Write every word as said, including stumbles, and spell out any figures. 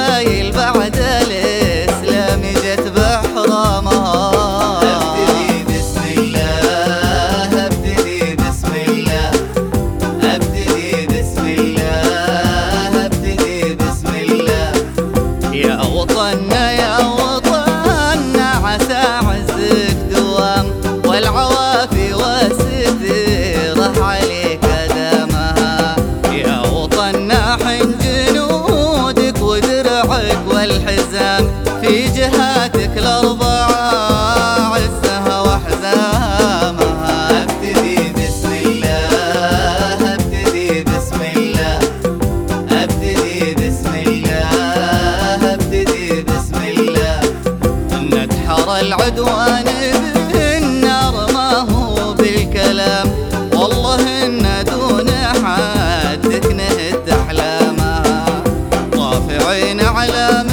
القبايل بعد الإسلام جت بحرامها. ابتدي بسم الله، ابتدي بسم الله، ابتدي بسم الله، ابتدي بسم الله. يا وطننا يا وطننا عسى عزك دوام، والعوافي والستيرة عليك دامها. يا وطننا حن جنودك ودرعك والحزام، في جهاتك الأربعة عزها وحزامها. ابتدي بسم الله، ابتدي بسم الله، ابتدي بسم الله، ابتدي بسم الله. ندحر العدوان بالنار ما هو بالكلام، والله إن دون حدك نهد أحلامها. رافعين أعلام